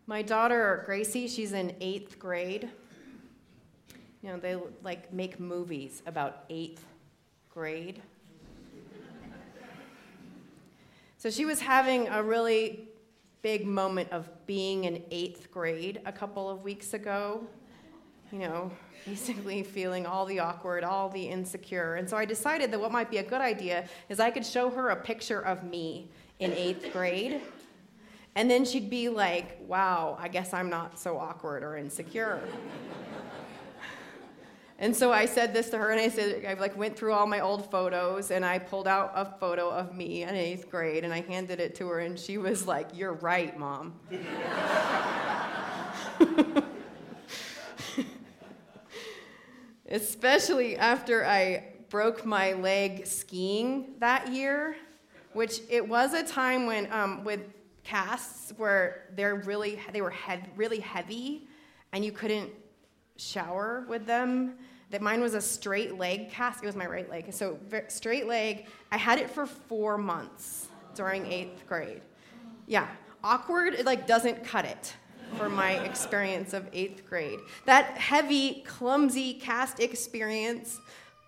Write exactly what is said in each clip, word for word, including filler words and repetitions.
My daughter, Gracie, she's in eighth grade. You know, they like make movies about eighth grade. So she was having a really big moment of being in eighth grade a couple of weeks ago. You know, basically feeling all the awkward, all the insecure. And so I decided that what might be a good idea is I could show her a picture of me in eighth grade. And then she'd be like, wow, I guess I'm not so awkward or insecure. And so I said this to her, and I said, I like went through all my old photos, and I pulled out a photo of me in eighth grade, and I handed it to her, and she was like, you're right, Mom. Especially after I broke my leg skiing that year, which it was a time when um, with casts where they're really they were head, really heavy, and you couldn't shower with them. That mine was a straight leg cast. It was my right leg, so straight leg. I had it for four months during eighth grade. Yeah, awkward. It like doesn't cut it for my experience of eighth grade. That heavy, clumsy cast experience,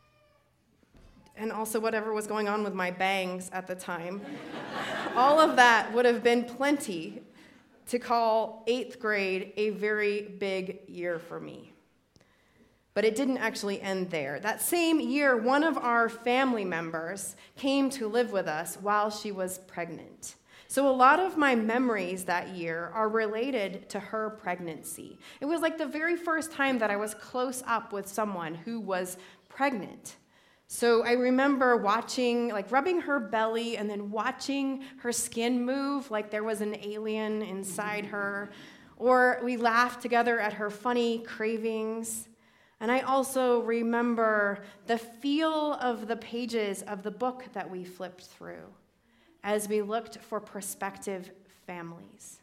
and also whatever was going on with my bangs at the time, all of that would have been plenty to call eighth grade a very big year for me. But it didn't actually end there. That same year, one of our family members came to live with us while she was pregnant. So a lot of my memories that year are related to her pregnancy. It was like the very first time that I was close up with someone who was pregnant. So I remember watching, like rubbing her belly and then watching her skin move like there was an alien inside her. Or we laughed together at her funny cravings. And I also remember the feel of the pages of the book that we flipped through as we looked for prospective families.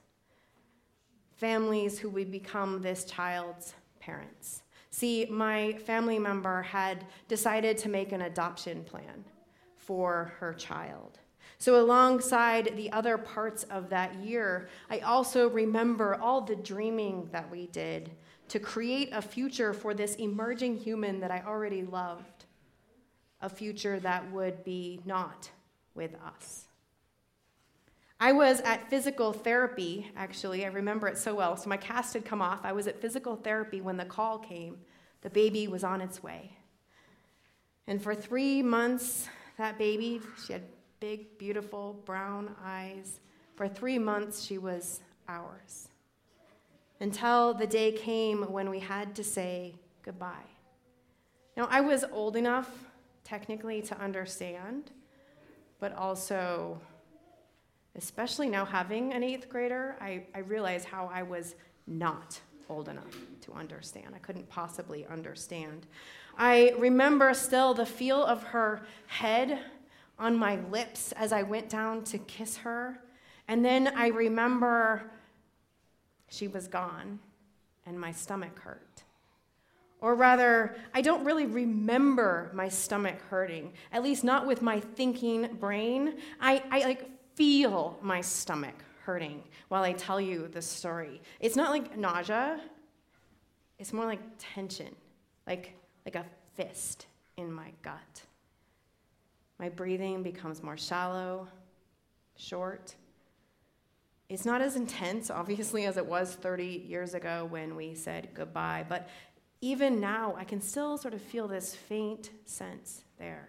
Families who would become this child's parents. See, my family member had decided to make an adoption plan for her child. So alongside the other parts of that year, I also remember all the dreaming that we did to create a future for this emerging human that I already loved, a future that would be not with us. I was at physical therapy, actually. I remember it so well. So my cast had come off. I was at physical therapy when the call came. The baby was on its way. And for three months, that baby, she had big, beautiful brown eyes. For three months, she was ours. Until the day came when we had to say goodbye. Now, I was old enough, technically, to understand, but also, especially now having an eighth grader, I, I realized how I was not old enough to understand. I couldn't possibly understand. I remember still the feel of her head on my lips as I went down to kiss her. And then I remember she was gone and my stomach hurt. Or rather, I don't really remember my stomach hurting, at least not with my thinking brain. I, I like feel my stomach hurting while I tell you the story. It's not like nausea. It's more like tension, like, like a fist in my gut. My breathing becomes more shallow, short. It's not as intense, obviously, as it was thirty years ago when we said goodbye, but even now, I can still sort of feel this faint sense there.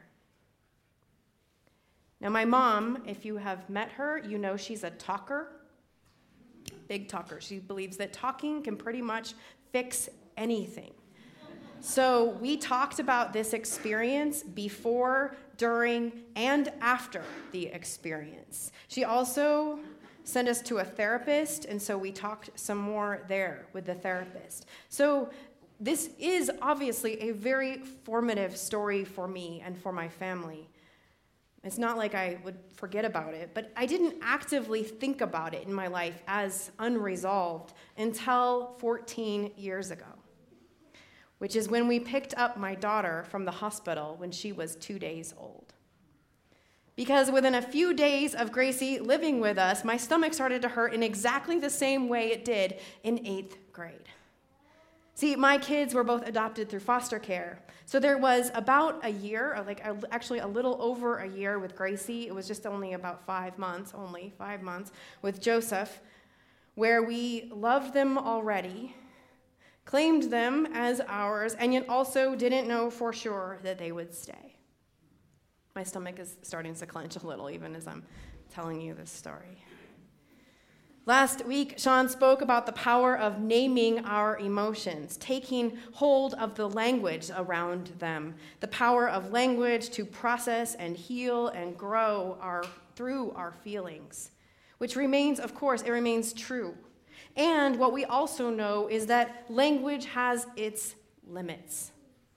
Now, my mom, if you have met her, you know she's a talker, big talker. She believes that talking can pretty much fix anything. So we talked about this experience before, during, and after the experience. She also sent us to a therapist, and so we talked some more there with the therapist. So this is obviously a very formative story for me and for my family. It's not like I would forget about it, but I didn't actively think about it in my life as unresolved until fourteen years ago, which is when we picked up my daughter from the hospital when she was two days old. Because within a few days of Gracie living with us, my stomach started to hurt in exactly the same way it did in eighth grade. See, my kids were both adopted through foster care. So there was about a year, or like a, actually a little over a year with Gracie. It was just only about five months, only five months, with Joseph, where we loved them already, claimed them as ours, and yet also didn't know for sure that they would stay. My stomach is starting to clench a little even as I'm telling you this story. Last week, Sean spoke about the power of naming our emotions, taking hold of the language around them, the power of language to process and heal and grow our, through our feelings, which remains, of course, it remains true. And what we also know is that language has its limits.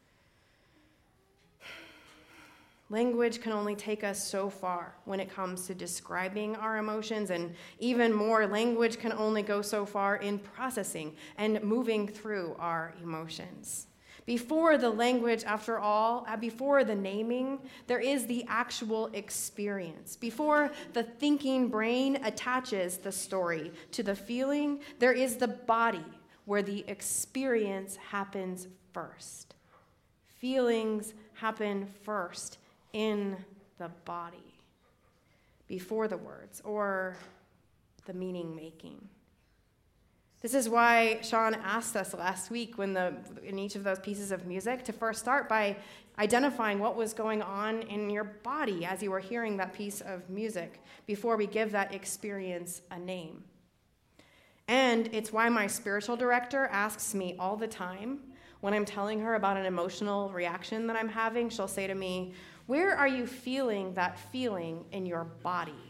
Language can only take us so far when it comes to describing our emotions, and even more, language can only go so far in processing and moving through our emotions. Before the language, after all, before the naming, there is the actual experience. Before the thinking brain attaches the story to the feeling, there is the body where the experience happens first. Feelings happen first in the body, before the words or the meaning making. This is why Sean asked us last week when the in each of those pieces of music to first start by identifying what was going on in your body as you were hearing that piece of music before we give that experience a name. And it's why my spiritual director asks me all the time when I'm telling her about an emotional reaction that I'm having. She'll say to me, "Where are you feeling that feeling in your body?"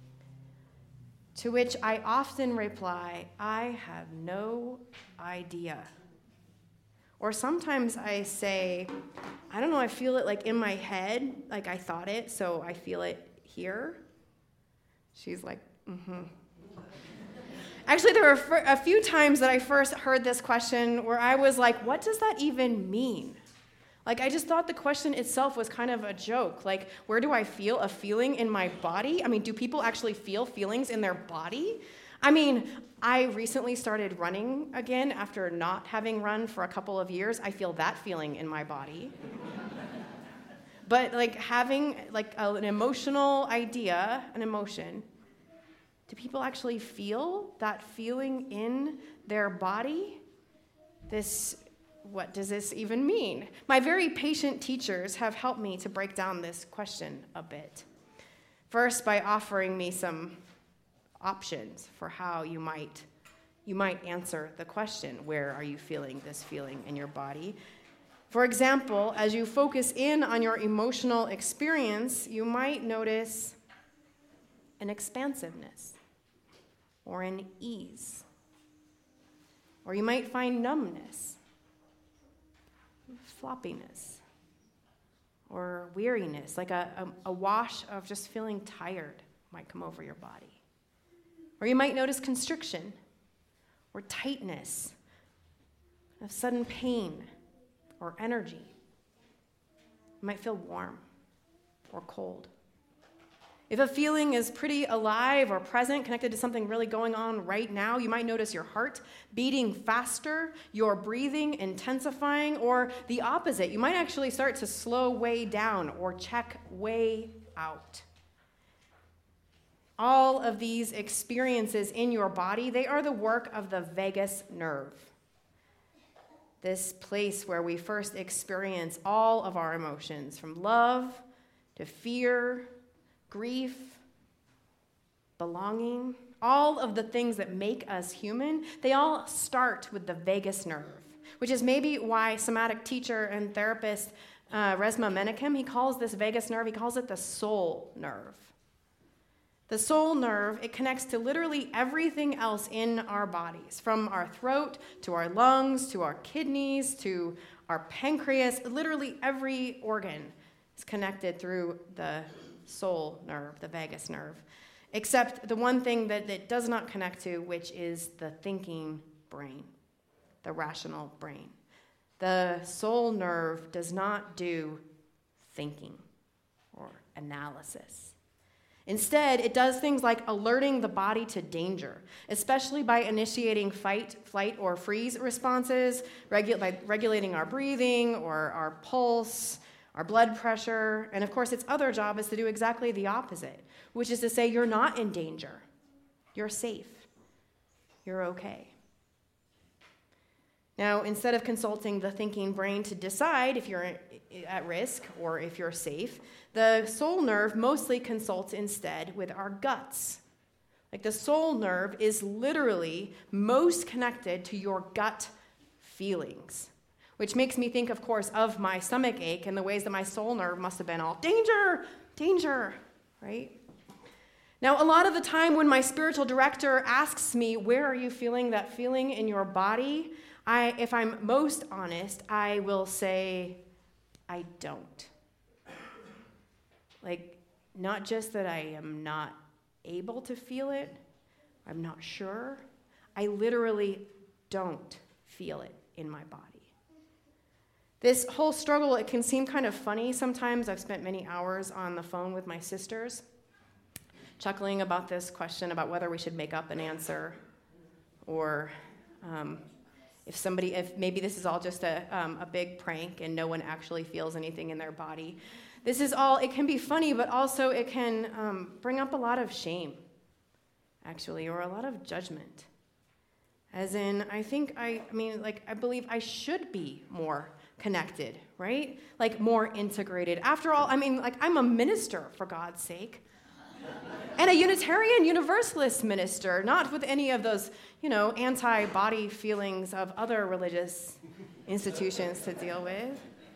To which I often reply, "I have no idea." Or sometimes I say, "I don't know, I feel it like in my head, like I thought it, so I feel it here." She's like, mm-hmm. Actually, there were a few times that I first heard this question where I was like, what does that even mean? Like, I just thought the question itself was kind of a joke. Like, where do I feel a feeling in my body? I mean, do people actually feel feelings in their body? I mean, I recently started running again after not having run for a couple of years. I feel that feeling in my body. But, like, having, like, a, an emotional idea, an emotion, do people actually feel that feeling in their body? This, what does this even mean? My very patient teachers have helped me to break down this question a bit. First, by offering me some options for how you might, you might answer the question, where are you feeling this feeling in your body? For example, as you focus in on your emotional experience, you might notice an expansiveness, or an ease. Or you might find numbness, floppiness, or weariness, like a, a, a wash of just feeling tired might come over your body. Or you might notice constriction, or tightness, of sudden pain, or energy. You might feel warm or cold. If a feeling is pretty alive or present, connected to something really going on right now, you might notice your heart beating faster, your breathing intensifying, or the opposite. You might actually start to slow way down or check way out. All of these experiences in your body, they are the work of the vagus nerve. This place where we first experience all of our emotions, from love to fear, grief, belonging, all of the things that make us human, they all start with the vagus nerve, which is maybe why somatic teacher and therapist uh, Resmaa Menakem, he calls this vagus nerve, he calls it the soul nerve. The soul nerve, it connects to literally everything else in our bodies, from our throat to our lungs to our kidneys to our pancreas. Literally every organ is connected through the soul nerve, the vagus nerve, except the one thing that it does not connect to, which is the thinking brain, the rational brain. The soul nerve does not do thinking or analysis. Instead, it does things like alerting the body to danger, especially by initiating fight, flight, or freeze responses, regu- by regulating our breathing or our pulse, our blood pressure. And of course, its other job is to do exactly the opposite, which is to say you're not in danger. You're safe. You're okay. Now, instead of consulting the thinking brain to decide if you're at risk or if you're safe, the soul nerve mostly consults instead with our guts. Like the soul nerve is literally most connected to your gut feelings, which makes me think, of course, of my stomach ache and the ways that my soul nerve must have been all danger, danger, right? Now, a lot of the time when my spiritual director asks me, where are you feeling that feeling in your body? I, if I'm most honest, I will say, I don't. Like, not just that I am not able to feel it, I'm not sure. I literally don't feel it in my body. This whole struggle, it can seem kind of funny sometimes. I've spent many hours on the phone with my sisters, chuckling about this question about whether we should make up an answer or um, if somebody, if maybe this is all just a, um, a big prank and no one actually feels anything in their body. This is all, it can be funny, but also it can um, bring up a lot of shame, actually, or a lot of judgment. As in, I think, I, I mean, like, I believe I should be more connected, right? Like, more integrated. After all, I mean, like, I'm a minister, for God's sake. And a Unitarian Universalist minister, not with any of those, you know, anti-body feelings of other religious institutions to deal with.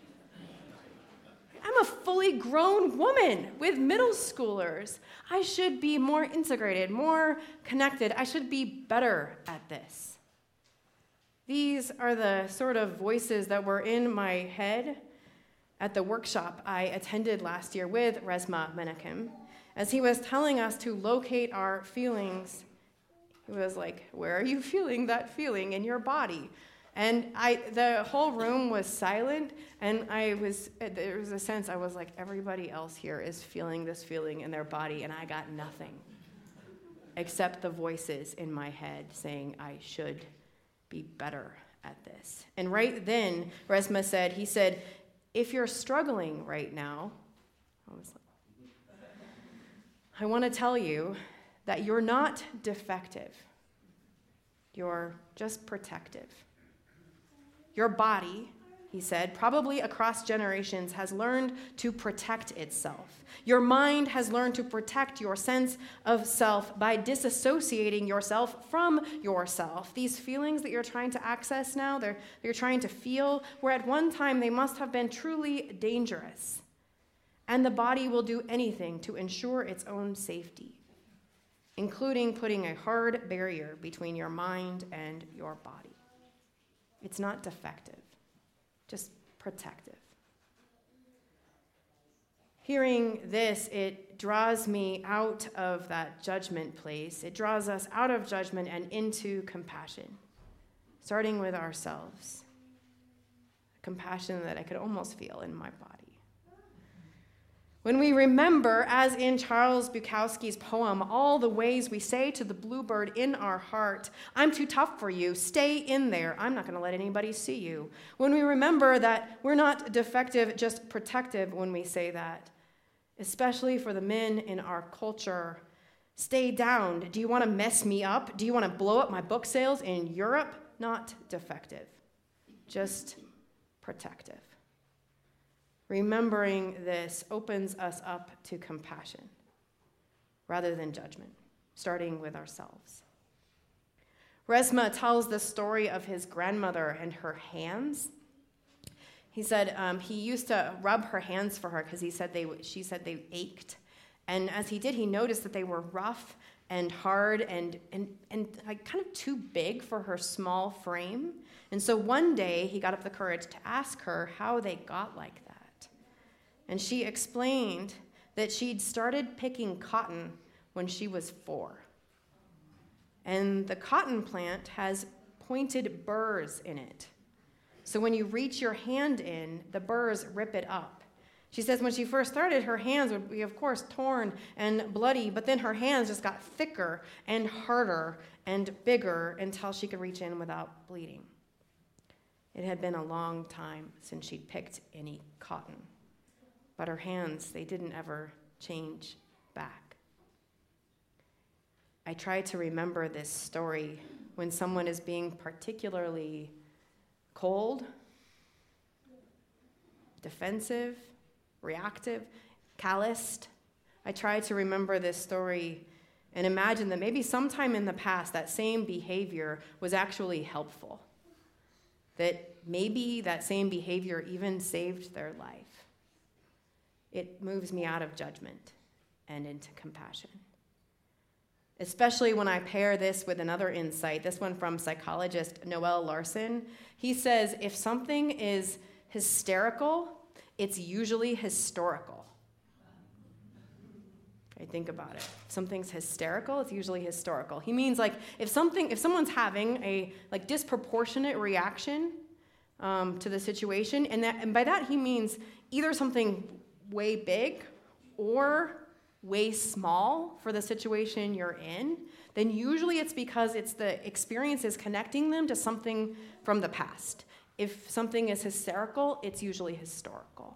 I'm a fully grown woman with middle schoolers. I should be more integrated, more connected. I should be better at this. These are the sort of voices that were in my head at the workshop I attended last year with Resmaa Menakem. As he was telling us to locate our feelings, he was like, where are you feeling that feeling in your body? And I, the whole room was silent, and I was, there was a sense I was like, everybody else here is feeling this feeling in their body, and I got nothing except the voices in my head saying I should be better at this. And right then, Resmaa said, he said, if you're struggling right now, I was like, I want to tell you that you're not defective. You're just protective. Your body, he said, probably across generations has learned to protect itself. Your mind has learned to protect your sense of self by disassociating yourself from yourself. These feelings that you're trying to access now, they're, you're trying to feel, where at one time they must have been truly dangerous. And the body will do anything to ensure its own safety, including putting a hard barrier between your mind and your body. It's not defective, just protective. Hearing this, it draws me out of that judgment place. It draws us out of judgment and into compassion, starting with ourselves. Compassion that I could almost feel in my body. When we remember, as in Charles Bukowski's poem, all the ways we say to the bluebird in our heart, I'm too tough for you, stay in there, I'm not going to let anybody see you. When we remember that we're not defective, just protective when we say that, especially for the men in our culture, stay down. Do you want to mess me up? Do you want to blow up my book sales in Europe? Not defective, just protective. Remembering this opens us up to compassion rather than judgment, starting with ourselves. Resmaa tells the story of his grandmother and her hands. He said um, he used to rub her hands for her because he said they. She said they ached, and as he did, he noticed that they were rough and hard and and and like kind of too big for her small frame. And so one day he got up the courage to ask her how they got like that. And she explained that she'd started picking cotton when she was four. And the cotton plant has pointed burrs in it. So when you reach your hand in, the burrs rip it up. She says when she first started, her hands would be, of course, torn and bloody, but then her hands just got thicker and harder and bigger until she could reach in without bleeding. It had been a long time since she'd picked any cotton, but her hands, they didn't ever change back. I try to remember this story when someone is being particularly cold, defensive, reactive, calloused. I try to remember this story and imagine that maybe sometime in the past that same behavior was actually helpful, that maybe that same behavior even saved their life. It moves me out of judgment and into compassion. Especially when I pair this with another insight, this one from psychologist Noel Larson. He says, if something is hysterical, it's usually historical. Okay, think about it. If something's hysterical, it's usually historical. He means like if something, if someone's having a like disproportionate reaction um, to the situation, and that, and by that he means either something way big or way small for the situation you're in, then usually it's because it's the experiences connecting them to something from the past. If something is hysterical, it's usually historical.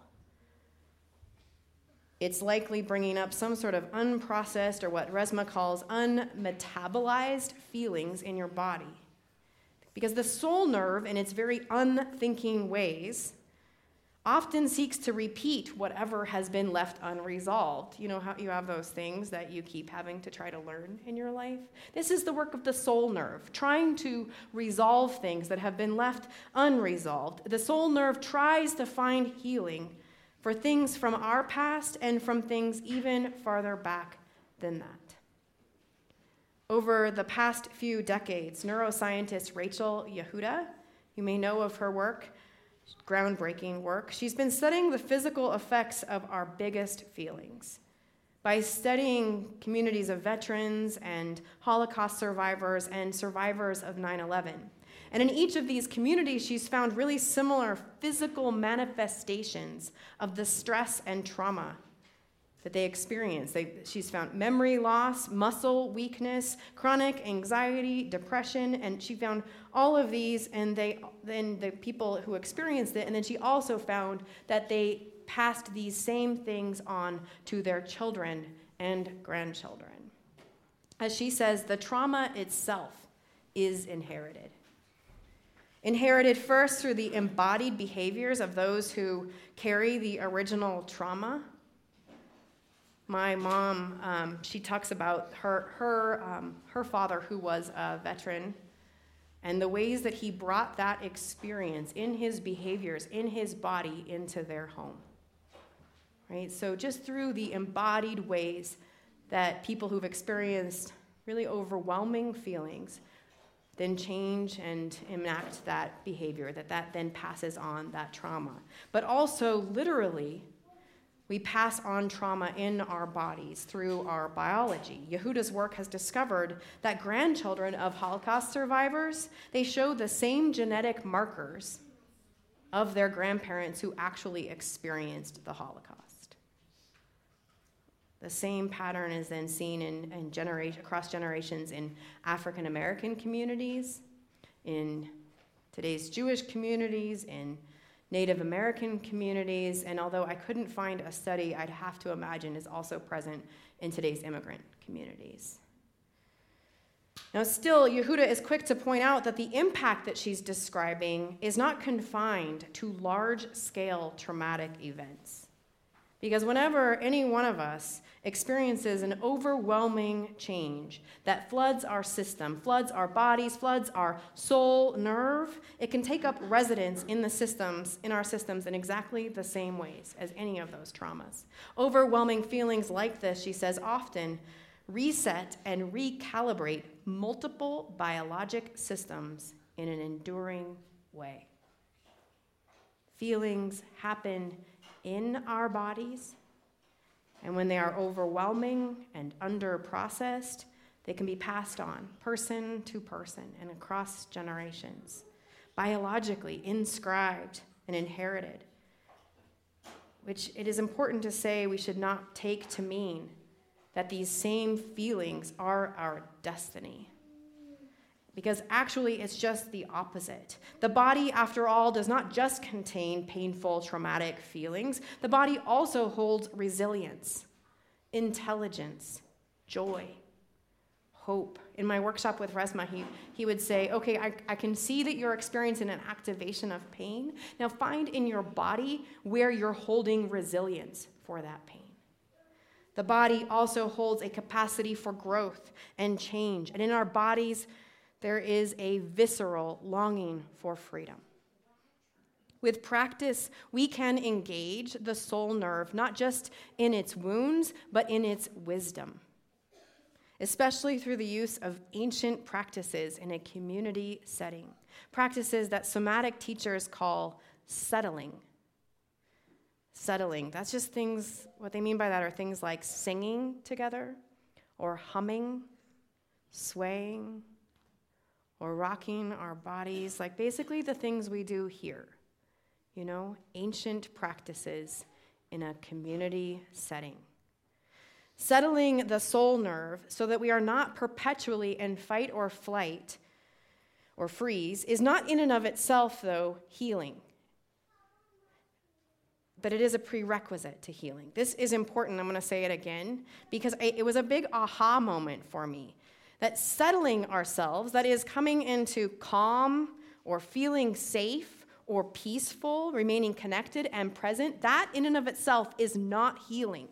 It's likely bringing up some sort of unprocessed, or what Resmaa calls unmetabolized feelings in your body. Because the soul nerve, in its very unthinking ways, often seeks to repeat whatever has been left unresolved. You know how you have those things that you keep having to try to learn in your life? This is the work of the soul nerve, trying to resolve things that have been left unresolved. The soul nerve tries to find healing for things from our past and from things even farther back than that. Over the past few decades, neuroscientist Rachel Yehuda, you may know of her work, groundbreaking work. She's been studying the physical effects of our biggest feelings by studying communities of veterans and Holocaust survivors and survivors of nine eleven. And in each of these communities, she's found really similar physical manifestations of the stress and trauma that they experience. They, she's found memory loss, muscle weakness, chronic anxiety, depression, and she found all of these, and they then the people who experienced it, and then she also found that they passed these same things on to their children and grandchildren. As she says, the trauma itself is inherited. Inherited first through the embodied behaviors of those who carry the original trauma. My mom, um, she talks about her her um, her father, who was a veteran, and the ways that he brought that experience in his behaviors, in his body, into their home. Right? So just through the embodied ways that people who've experienced really overwhelming feelings then change and enact that behavior, that that then passes on that trauma. But also, literally, we pass on trauma in our bodies through our biology. Yehuda's work has discovered that grandchildren of Holocaust survivors, they show the same genetic markers of their grandparents who actually experienced the Holocaust. The same pattern is then seen in, in generation, across generations in African American communities, in today's Jewish communities, in Native American communities, and although I couldn't find a study, I'd have to imagine is also present in today's immigrant communities. Now, still, Yehuda is quick to point out that the impact that she's describing is not confined to large-scale traumatic events. Because whenever any one of us experiences an overwhelming change that floods our system, floods our bodies, floods our soul nerve, it can take up residence in the systems, in our systems in exactly the same ways as any of those traumas. Overwhelming feelings like this, she says, often reset and recalibrate multiple biologic systems in an enduring way. Feelings happen in our bodies, and when they are overwhelming and under-processed, they can be passed on person to person and across generations, biologically inscribed and inherited. which it is important to say we should not take to mean that these same feelings are our destiny. Because actually, it's just the opposite. The body, after all, does not just contain painful, traumatic feelings. The body also holds resilience, intelligence, joy, hope. In my workshop with Resma, he, he would say, okay, I, I can see that you're experiencing an activation of pain. Now find in your body where you're holding resilience for that pain. The body also holds a capacity for growth and change. And in our bodies, there is a visceral longing for freedom. With practice, we can engage the soul nerve, not just in its wounds, but in its wisdom, especially through the use of ancient practices in a community setting, practices that somatic teachers call settling. Settling, that's just things, what they mean by that are things like singing together, or humming, swaying, or rocking our bodies, like basically the things we do here, you know, ancient practices in a community setting. Settling the soul nerve so that we are not perpetually in fight or flight or freeze is not in and of itself, though, healing. But it is a prerequisite to healing. This is important, I'm going to say it again, because I, it was a big aha moment for me. That settling ourselves, that is coming into calm or feeling safe or peaceful, remaining connected and present, that in and of itself is not healing.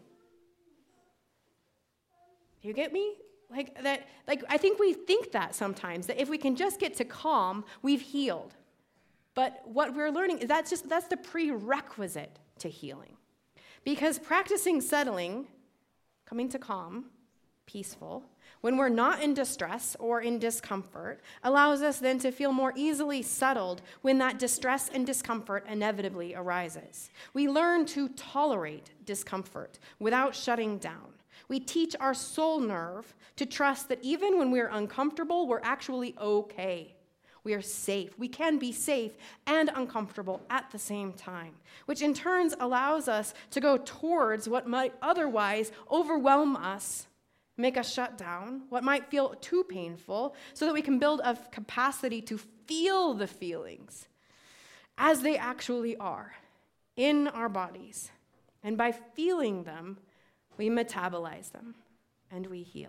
You get me? Like that, like I think we think that sometimes, that if we can just get to calm, we've healed. But what we're learning is that's just that's the prerequisite to healing. Because practicing settling, coming to calm, peaceful, when we're not in distress or in discomfort, allows us then to feel more easily settled when that distress and discomfort inevitably arises. We learn to tolerate discomfort without shutting down. We teach our soul nerve to trust that even when we're uncomfortable, we're actually okay. We are safe. We can be safe and uncomfortable at the same time, which in turn allows us to go towards what might otherwise overwhelm us, make us shut down, what might feel too painful, so that we can build a capacity to feel the feelings as they actually are in our bodies. And by feeling them, we metabolize them and we heal.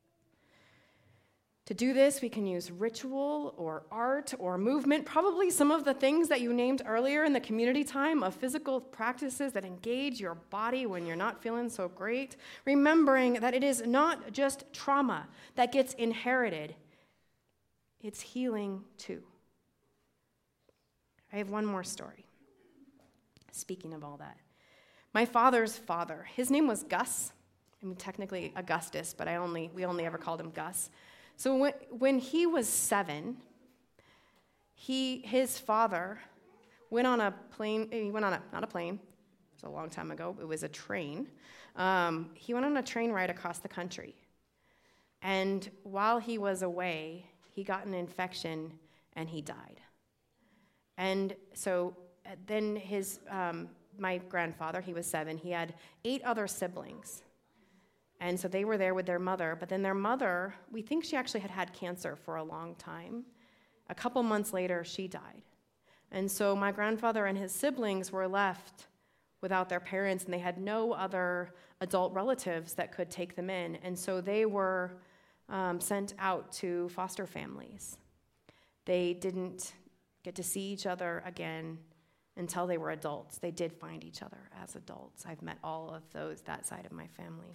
To do this, we can use ritual or art or movement, probably some of the things that you named earlier in the community time of physical practices that engage your body when you're not feeling so great, remembering that it is not just trauma that gets inherited, it's healing too. I have one more story. Speaking of all that, my father's father, his name was Gus. I mean, technically Augustus, but I only we only ever called him Gus. So when, when he was seven, he his father went on a plane. He went on a not a plane. It was a long time ago. It was a train. Um, he went on a train ride across the country, and while he was away, he got an infection and he died. And so then his um, my grandfather, he was seven. He had eight other siblings. And so they were there with their mother, but then their mother, we think she actually had had cancer for a long time. A couple months later, she died. And so my grandfather and his siblings were left without their parents, and they had no other adult relatives that could take them in. And so they were um, sent out to foster families. They didn't get to see each other again until they were adults. They did find each other as adults. I've met all of those, that side of my family.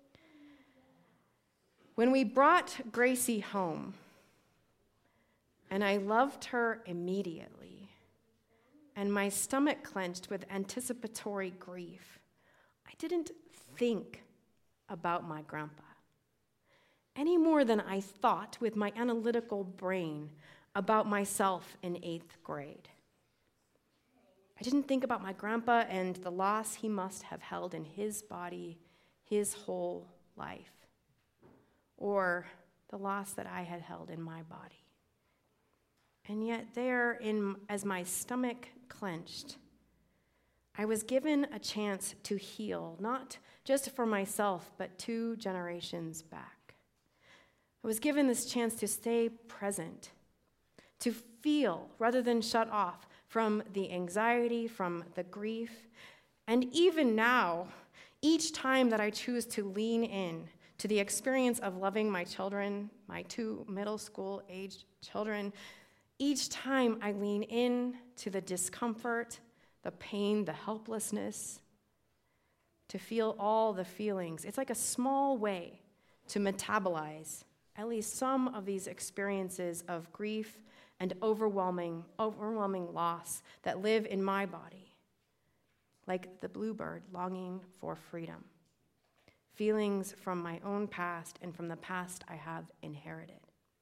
When we brought Gracie home, and I loved her immediately, and my stomach clenched with anticipatory grief, I didn't think about my grandpa any more than I thought with my analytical brain about myself in eighth grade. I didn't think about my grandpa and the loss he must have held in his body his whole life, or the loss that I had held in my body. And yet there, in as my stomach clenched, I was given a chance to heal, not just for myself, but two generations back. I was given this chance to stay present, to feel rather than shut off from the anxiety, from the grief. And even now, each time that I choose to lean in to the experience of loving my children, my two middle school aged children, each time I lean in to the discomfort, the pain, the helplessness, to feel all the feelings. It's like a small way to metabolize at least some of these experiences of grief and overwhelming, overwhelming loss that live in my body, like the bluebird longing for freedom. Feelings from my own past and from the past I have inherited.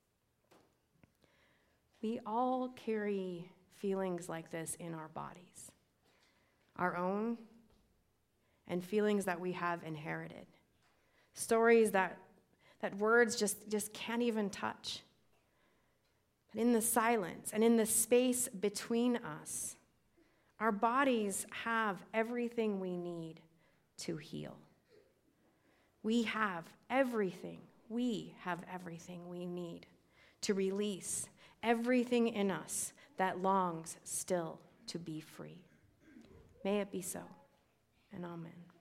We all carry feelings like this in our bodies, our own and feelings that we have inherited, stories that, that words just, just can't even touch. But in the silence and in the space between us, our bodies have everything we need to heal. We have everything, we have everything we need to release everything in us that longs still to be free. May it be so, and amen.